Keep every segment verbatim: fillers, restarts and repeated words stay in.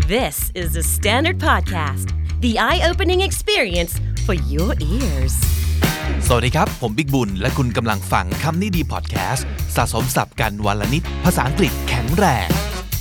This is the Standard Podcast, the eye-opening experience for your ears. สวัสดีครับผมบิ๊กบุญและคุณกำลังฟังคำนี้ดีพอดแคสต์สะสมศัพท์กันวันละนิดภาษาอังกฤษแข็งแรง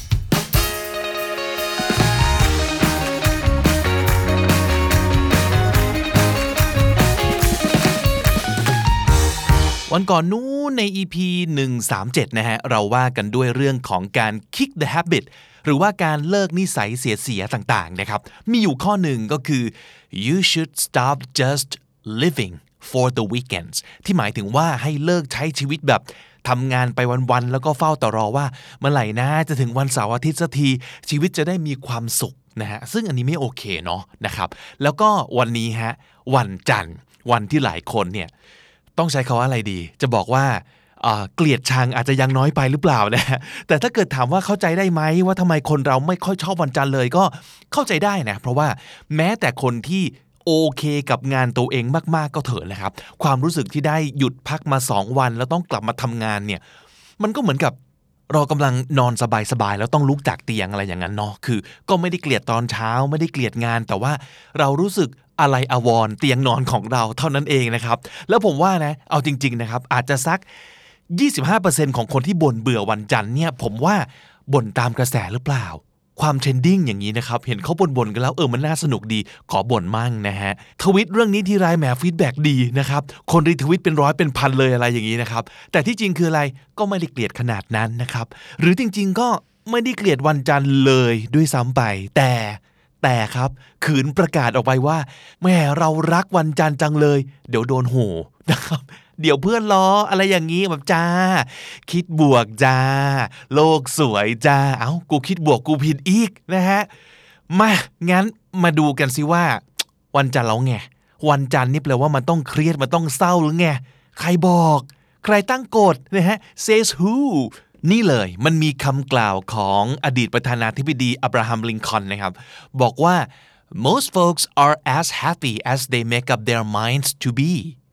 วันก่อนนู้นใน อี พี หนึ่งร้อยสามสิบเจ็ดนะฮะเราว่ากันด้วยเรื่องของการ kick the habit หรือว่าการเลิกนิสัยเสียๆต่างๆนะครับมีอยู่ข้อหนึ่งก็คือ you should stop just living for the weekends ที่หมายถึงว่าให้เลิกใช้ชีวิตแบบทำงานไปวันๆแล้วก็เฝ้าแต่รอว่าเมื่อไหร่นะจะถึงวันเสาร์อาทิตย์สักทีชีวิตจะได้มีความสุขนะฮะซึ่งอันนี้ไม่โอเคเนาะนะครับแล้วก็วันนี้ฮะวันจันทร์วันที่หลายคนเนี่ยต้องใช้คำว่าอะไรดีจะบอกว่าเกลียดชังอาจจะยังน้อยไปหรือเปล่านะฮะแต่ถ้าเกิดถามว่าเข้าใจได้ไหมว่าทำไมคนเราไม่ค่อยชอบวันจันทร์เลยก็เข้าใจได้นะเพราะว่าแม้แต่คนที่โอเคกับงานตัวเองมากๆก็เถอะนะครับความรู้สึกที่ได้หยุดพักมาสองวันแล้วต้องกลับมาทำงานเนี่ยมันก็เหมือนกับเรากำลังนอนสบายๆแล้วต้องลุกจากเตียงอะไรอย่างนั้นเนาะคือก็ไม่ได้เกลียดตอนเช้าไม่ได้เกลียดงานแต่ว่าเรารู้สึกอะไรอาวรณ์เตียงนอนของเราเท่านั้นเองนะครับแล้วผมว่านะเอาจริงๆนะครับอาจจะสัก ยี่สิบห้าเปอร์เซ็นต์ ของคนที่บ่นเบื่อวันจันทร์เนี่ยผมว่าบ่นตามกระแสหรือเปล่าความเทรนดิ้งอย่างนี้นะครับเห็นเขาบ่นๆกันแล้วเออมันน่าสนุกดีขอบ่นมั่งนะฮะทวิตเรื่องนี้ที่ไรแหมฟีดแบ็กดีนะครับคนรีทวิตเป็นร้อยเป็นพันเลยอะไรอย่างนี้นะครับแต่ที่จริงคืออะไรก็ไม่ได้เกลียดขนาดนั้นนะครับหรือจริงๆก็ไม่ได้เกลียดวันจันทร์เลยด้วยซ้ำไปแต่แต่ครับขืนประกาศออกไปว่าแหมเรารักวันจันทร์จังเลยเดี๋ยวโดนโห่นะครับเดี๋ยวเพื่อนล้ออะไรอย่างนี้แบบจ้าคิดบวกจ้าโลกสวยจ้าเอ้ากูคิดบวกกูผิดอีกนะฮะมางั้นมาดูกันสิว่าวันจันทร์เราไงวันจันทร์นี่แปลว่ามันต้องเครียดมันต้องเศร้าหรือไงใครบอกใครตั้งกฎนะฮะ says who นี่เลยมันมีคำกล่าวของอดีตประธานาธิบดีอับราฮัมลิงคอล์นนะครับบอกว่า most folks are as happy as they make up their minds to be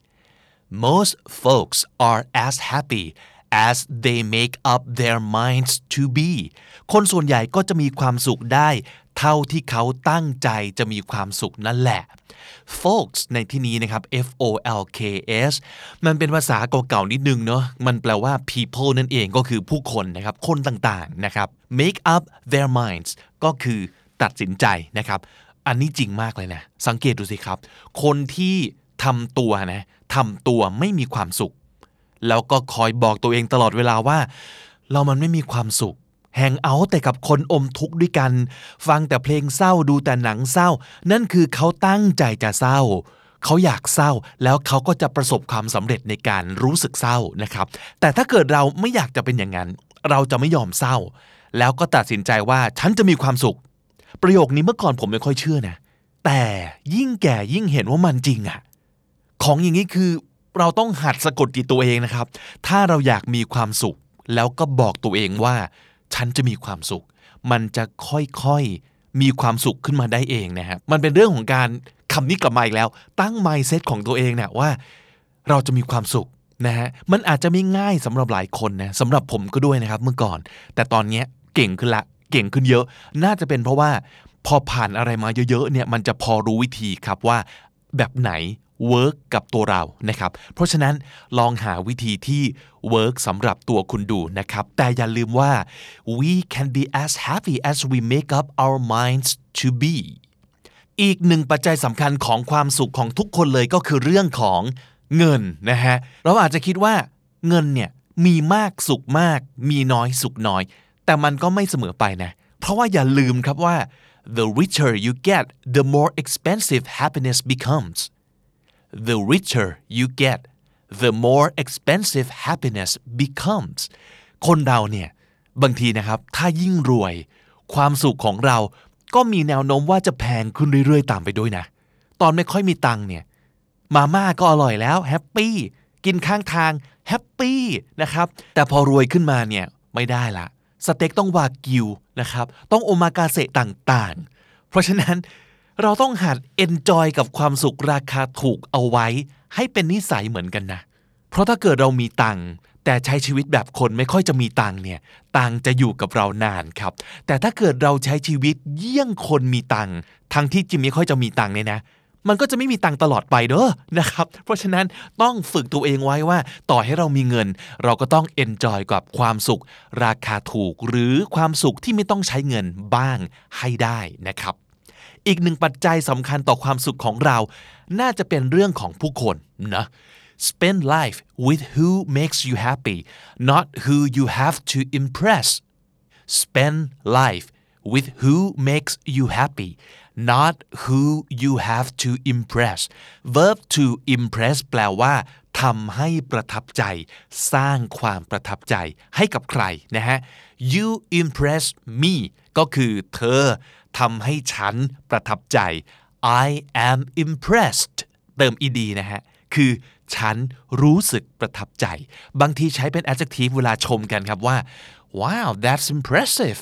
most folks are as happy as they make up their minds to be คนส่วนใหญ่ก็จะมีความสุขได้เท่าที่เขาตั้งใจจะมีความสุขนั่นแหละ folks ในที่นี้นะครับ F O L K S มันเป็นภาษาเก่าๆนิดนึงเนาะมันแปลว่า people นั่นเองก็คือผู้คนนะครับคนต่างๆนะครับ make up their minds ก็คือตัดสินใจนะครับอันนี้จริงมากเลยนะสังเกตดูสิครับคนที่ทำตัวนะทำตัวไม่มีความสุขแล้วก็คอยบอกตัวเองตลอดเวลาว่าเรามันไม่มีความสุขแฮงเอาท์แต่กับคนอมทุกข์ด้วยกันฟังแต่เพลงเศร้าดูแต่หนังเศร้านั่นคือเขาตั้งใจจะเศร้าเขาอยากเศร้าแล้วเขาก็จะประสบความสำเร็จในการรู้สึกเศร้านะครับแต่ถ้าเกิดเราไม่อยากจะเป็นอย่างนั้นเราจะไม่ยอมเศร้าแล้วก็ตัดสินใจว่าฉันจะมีความสุขประโยคนี้เมื่อก่อนผมไม่ค่อยเชื่อนะแต่ยิ่งแก่ยิ่งเห็นว่ามันจริงอะของอย่างนี้คือเราต้องหัดสะกดจิตตัวเองนะครับถ้าเราอยากมีความสุขแล้วก็บอกตัวเองว่าฉันจะมีความสุขมันจะค่อยๆมีความสุขขึ้นมาได้เองนะฮะมันเป็นเรื่องของการคำนี้กลับมาอีกแล้วตั้ง mindset ของตัวเองเนี่ยว่าเราจะมีความสุขนะฮะมันอาจจะไม่ง่ายสำหรับหลายคนนะสำหรับผมก็ด้วยนะครับเมื่อก่อนแต่ตอนนี้เก่งขึ้นละเก่งขึ้นเยอะน่าจะเป็นเพราะว่าพอผ่านอะไรมาเยอะๆเนี่ยมันจะพอรู้วิธีครับว่าแบบไหนเวิร์กกับตัวเรานะครับเพราะฉะนั้นลองหาวิธีที่เวิร์กสำหรับตัวคุณดูนะครับแต่อย่าลืมว่า we can be as happy as we make up our minds to be อีกหนึ่งปัจจัยสำคัญของความสุขของทุกคนเลยก็คือเรื่องของเงินนะฮะเราอาจจะคิดว่าเงินเนี่ยมีมากสุขมากมีน้อยสุขน้อยแต่มันก็ไม่เสมอไปนะเพราะว่าอย่าลืมครับว่า the richer you get the more expensive happiness becomes The richer you get, the more expensive happiness becomes. คนเราเนี่ยบางทีนะครับถ้ายิ่งรวยความสุขของเราก็มีแนวโน้มว่าจะแพงขึ้นเรื่อยๆตามไปด้วยนะตอนไม่ค่อยมีตังค์เนี่ยมาม่าก็อร่อยแล้วแฮปปี้กินข้างทางแฮปปี้นะครับแต่พอรวยขึ้นมาเนี่ยไม่ได้ละสเต็กต้องวากิวนะครับต้องโอมากาเสะต่างๆเพราะฉะนั้นเราต้องหัด enjoy กับความสุขราคาถูกเอาไว้ให้เป็นนิสัยเหมือนกันนะเพราะถ้าเกิดเรามีตังค์แต่ใช้ชีวิตแบบคนไม่ค่อยจะมีตังค์เนี่ยตังค์จะอยู่กับเรานานครับแต่ถ้าเกิดเราใช้ชีวิตเยี่ยงคนมีตังค์ทั้งที่จิมไม่ค่อยจะมีตังค์เนี่ยนะมันก็จะไม่มีตังค์ตลอดไปเด้อนะครับเพราะฉะนั้นต้องฝึกตัวเองไว้ว่าต่อให้เรามีเงินเราก็ต้องเอนจอยกับความสุขราคาถูกหรือความสุขที่ไม่ต้องใช้เงินบ้างให้ได้นะครับอีกหนึ่งปัจจัยสำคัญต่อความสุขของเราน่าจะเป็นเรื่องของผู้คนนะ Spend life with who makes you happy not who you have to impress Spend life with who makes you happy not who you have to impress verb to impress แปลว่าทำให้ประทับใจสร้างความประทับใจให้กับใครนะฮะ you impress me ก็คือเธอทำให้ฉันประทับใจ I am impressed เติม ed นะฮะคือฉันรู้สึกประทับใจบางทีใช้เป็น adjective เวลาชมกันครับว่า wow that's impressive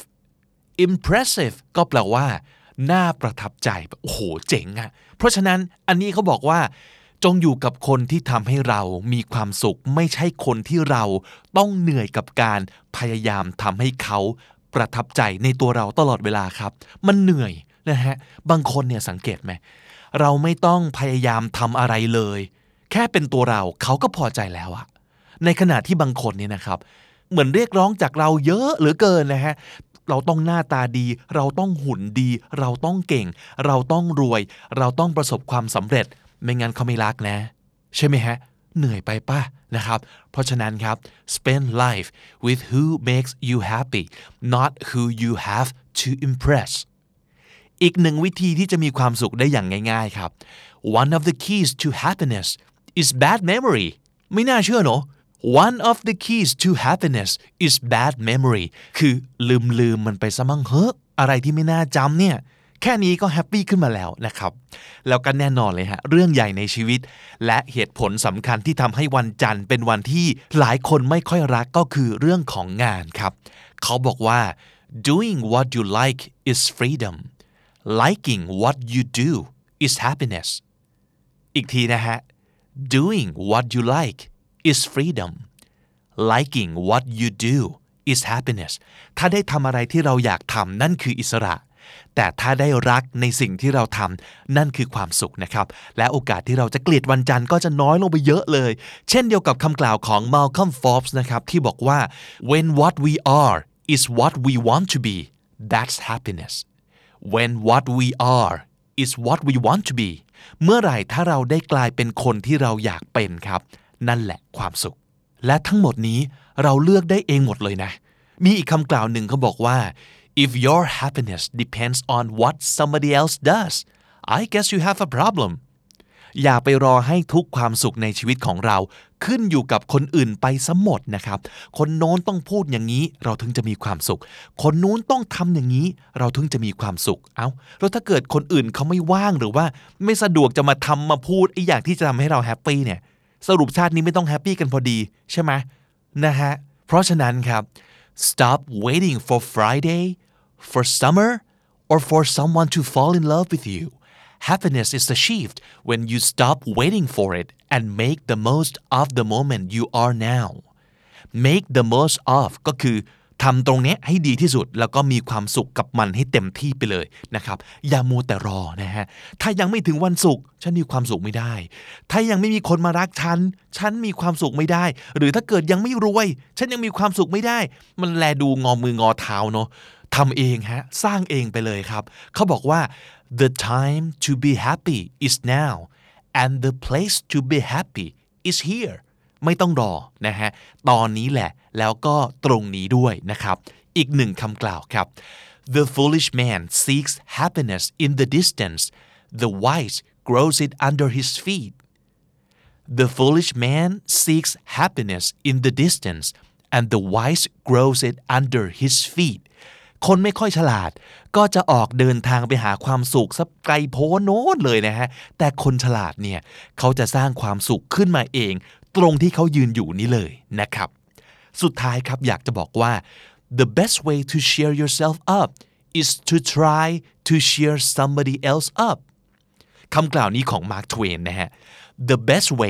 impressive ก็แปลว่าน่าประทับใจโอ้โหเจ๋งอะเพราะฉะนั้นอันนี้เขาบอกว่าจงอยู่กับคนที่ทำให้เรามีความสุขไม่ใช่คนที่เราต้องเหนื่อยกับการพยายามทำให้เขาประทับใจในตัวเราตลอดเวลาครับมันเหนื่อยนะฮะบางคนเนี่ยสังเกตไหมเราไม่ต้องพยายามทำอะไรเลยแค่เป็นตัวเราเขาก็พอใจแล้วอะในขณะที่บางคนเนี่ยนะครับเหมือนเรียกร้องจากเราเยอะเหลือเกินนะฮะเราต้องหน้าตาดีเราต้องหุ่นดีเราต้องเก่งเราต้องรวยเราต้องประสบความสำเร็จไม่งั้นเขาไม่รักนะใช่ไหมฮะเหนื่อยไปป่ะนะครับเพราะฉะนั้นครับ spend life with who makes you happy not who you have to impress อีกหนึ่งวิธีที่จะมีความสุขได้อย่างง่ายๆครับ one of the keys to happiness is bad memory ไม่น่าเชื่อเนอะOne of the keys to happiness is bad memory คือลืมลืมมันไปซะมั่งเฮ้ออะไรที่ไม่น่าจำเนี่ยแค่นี้ก็แฮปปี้ขึ้นมาแล้วนะครับแล้วก็แน่นอนเลยฮะเรื่องใหญ่ในชีวิตและเหตุผลสำคัญที่ทำให้วันจันทร์เป็นวันที่หลายคนไม่ค่อยรักก็คือเรื่องของงานครับเขาบอกว่า doing what you like is freedom liking what you do is happiness อีกทีนะฮะ doing what you like is freedom liking what you do is happiness ถ้าได้ทำอะไรที่เราอยากทำนั่นคืออิสระแต่ถ้าได้รักในสิ่งที่เราทำนั่นคือความสุขนะครับและโอกาสที่เราจะเกลียดวันจันทร์ก็จะน้อยลงไปเยอะเลยเช่นเดียวกับคำกล่าวของ Malcolm Forbes นะครับที่บอกว่า when what we are is what we want to be that's happiness when what we are is what we want to be เมื่อไหร่ถ้าเราได้กลายเป็นคนที่เราอยากเป็นครับนั่นแหละความสุขและทั้งหมดนี้เราเลือกได้เองหมดเลยนะมีอีกคำกล่าวหนึ่งเขาบอกว่า if your happiness depends on what somebody else does I guess you have a problem อย่าไปรอให้ทุกความสุขในชีวิตของเราขึ้นอยู่กับคนอื่นไปซะหมดนะครับคนโน้นต้องพูดอย่างนี้เราถึงจะมีความสุขคนนู้นต้องทำอย่างนี้เราถึงจะมีความสุขเอ้าแล้วถ้าเกิดคนอื่นเขาไม่ว่างหรือว่าไม่สะดวกจะมาทำมาพูดไอ้อย่างที่จะทำให้เราแฮปปี้เนี่ยสรุปชาตินี้ไม่ต้องแฮปปี้กันพอดีใช่ไหมนะฮะเพราะฉะนั้นครับ stop waiting for Friday for summer or for someone to fall in love with you happiness is achieved when you stop waiting for it and make the most of the moment you are now make the most of ก็คือทำตรงนี้ให้ดีที่สุดแล้วก็มีความสุขกับมันให้เต็มที่ไปเลยนะครับอย่ามัวแต่รอนะฮะถ้ายังไม่ถึงวันศุกร์ฉันมีความสุขไม่ได้ถ้ายังไม่มีคนมารักฉันฉันมีความสุขไม่ได้หรือถ้าเกิดยังไม่รวยฉันยังมีความสุขไม่ได้มันแลดูงอมืองอเท้าเนาะทำเองฮะสร้างเองไปเลยครับเขาบอกว่า the time to be happy is now and the place to be happy is hereไม่ต้องรอนะฮะตอนนี้แหละแล้วก็ตรงนี้ด้วยนะครับอีกหนึ่งคำกล่าวครับ The foolish man seeks happiness in the distance the wise grows it under his feet The foolish man seeks happiness in the distance and the wise grows it under his feet คนไม่ค่อยฉลาดก็จะออกเดินทางไปหาความสุขสักไกลโพ้นโน้นเลยนะฮะแต่คนฉลาดเนี่ยเขาจะสร้างความสุขขึ้นมาเองตรงที่เขายืนอยู่นี้เลยนะครับสุดท้ายครับอยากจะบอกว่า the best way to cheer yourself up is to try to cheer somebody else up คำกล่าวนี้ของ Mark Twain นะฮะ the best way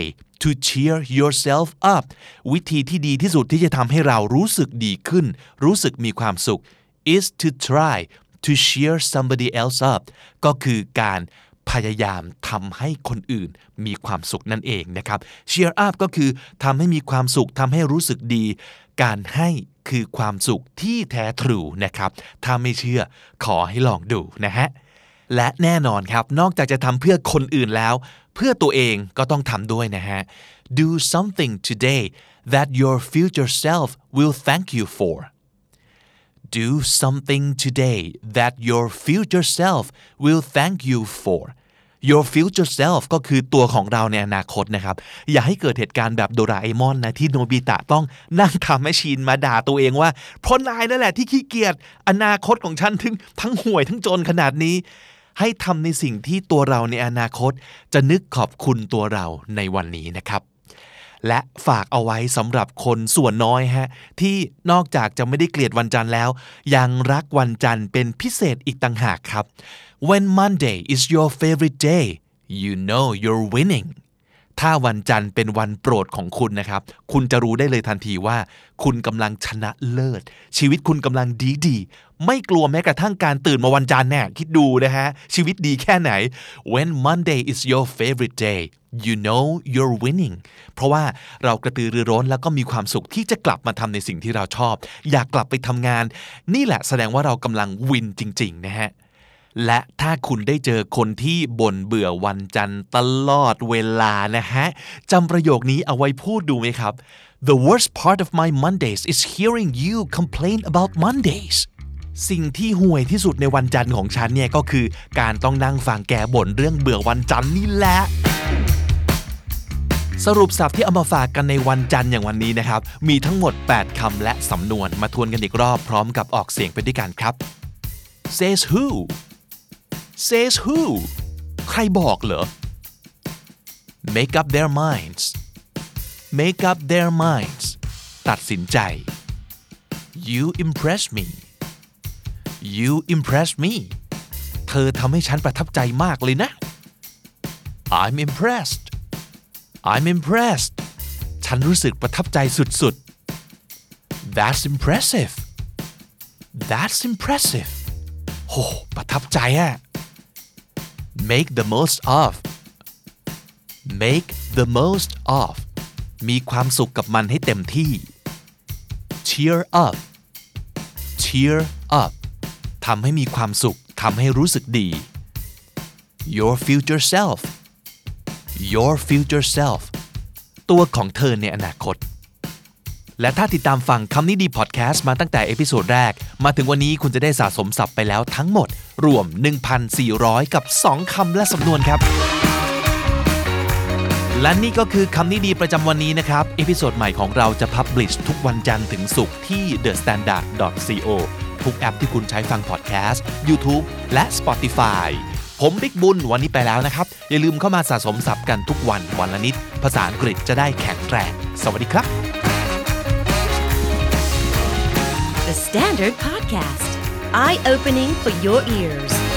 to cheer yourself up วิธีที่ดีที่สุดที่จะทำให้เรารู้สึกดีขึ้นรู้สึกมีความสุข is to try to cheer somebody else up ก็คือการพยายามทำให้คนอื่นมีความสุขนั่นเองนะครับ cheer up ก็คือทำให้มีความสุขทำให้รู้สึกดีการให้คือความสุขที่แท้ทรูนะครับถ้าไม่เชื่อขอให้ลองดูนะฮะและแน่นอนครับนอกจากจะทำเพื่อคนอื่นแล้วเพื่อตัวเองก็ต้องทำด้วยนะฮะ do something today that your future self will thank you for do something today that your future self will thank you for your future self ก็คือตัวของเราในอนาคตนะครับอย่าให้เกิดเหตุการณ์แบบโดราเอมอนนะที่โนบิตะต้องนั่งทำแมชชีนมาด่าตัวเองว่าเพราะนายนั่นแหละที่ขี้เกียจอนาคตของฉันถึงทั้งห่วยทั้งจนขนาดนี้ให้ทำในสิ่งที่ตัวเราในอนาคตจะนึกขอบคุณตัวเราในวันนี้นะครับและฝากเอาไว้สำหรับคนส่วนน้อยฮะที่นอกจากจะไม่ได้เกลียดวันจันทร์แล้วยังรักวันจันทร์เป็นพิเศษอีกต่างหากครับ When Monday is your favorite day you know you're winning ถ้าวันจันทร์เป็นวันโปรดของคุณนะครับคุณจะรู้ได้เลยทันทีว่าคุณกำลังชนะเลิศชีวิตคุณกำลังดีดีไม่กลัวแม้กระทั่งการตื่นมาวันจันทร์แน่คิดดูนะฮะชีวิตดีแค่ไหน When Monday is your favorite day you know you're winning เพราะว่าเรากระตือรือร้นแล้วก็มีความสุขที่จะกลับมาทำในสิ่งที่เราชอบอยากกลับไปทำงานนี่แหละแสดงว่าเรากำลังวินจริงๆนะฮะและถ้าคุณได้เจอคนที่บ่นเบื่อวันจันทร์ตลอดเวลานะฮะจำประโยคนี้เอาไว้พูดดูไหมครับ The worst part of my Mondays is hearing you complain about Mondays สิ่งที่ห่วยที่สุดในวันจันทร์ของฉันเนี่ยก็คือการต้องนั่งฟังแกบ่นเรื่องเบื่อวันจันทร์นี่แหละสรุปศัพท์ที่เอามาฝากกันในวันจันทร์อย่างวันนี้นะครับมีทั้งหมดแปดคำและสำนวนมาทวนกันอีกรอบพร้อมกับออกเสียงไปด้วยกันครับ says who says who ใครบอกเหรอ make up their minds make up their minds ตัดสินใจ you impress me you impress me เธอทำให้ฉันประทับใจมากเลยนะ I'm impressed I'm impressed ฉันรู้สึกประทับใจสุดๆ That's impressive That's impressive โหประทับใจอะ Make the most of Make the most of มีความสุขกับมันให้เต็มที่ Cheer up Cheer up ทำให้มีความสุขทำให้รู้สึกดี Your future self Your future self ตัวของเธอในอนาคตและถ้าติดตามฟังคำนี้ดีพอดแคสต์มาตั้งแต่เอพิโซดแรกมาถึงวันนี้คุณจะได้สะสมศัพท์ไปแล้วทั้งหมดรวม หนึ่งพันสี่ร้อย กับสองคำและสำนวนครับและนี่ก็คือคำนี้ดีประจำวันนี้นะครับเอพิโซดใหม่ของเราจะพับลิชทุกวันจันทร์ถึงศุกร์ที่ เดอะ สแตนดาร์ด ดอท ซี โอ ทุกแอปที่คุณใช้ฟังพอดแคสต์ YouTube และ Spotifyผมบิ๊กบุญวันนี้ไปแล้วนะครับอย่าลืมเข้ามาสะสมศัพท์กันทุกวันวันละนิดภาษาอังกฤษจะได้แข็งแรงสวัสดีครับ The Standard Podcast Eye Opening for Your Ears